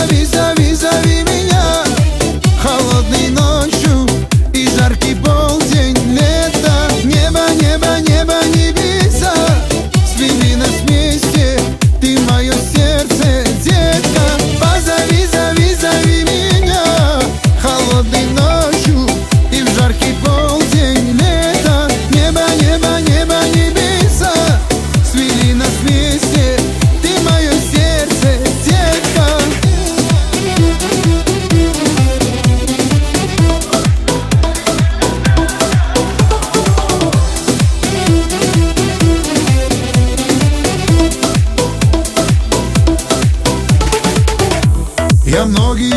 зови, зови, зови меня холодной ночью и жаркий полдень лета. Небо, небо, небо, небеса свели нас вместе, ты мое сердце, детка. Позови, зови, зови меня холодной ночью и в жаркий полдень лета. Небо, небо, небо, небеса свели нас вместе, ты мое сердце, детка. Я многие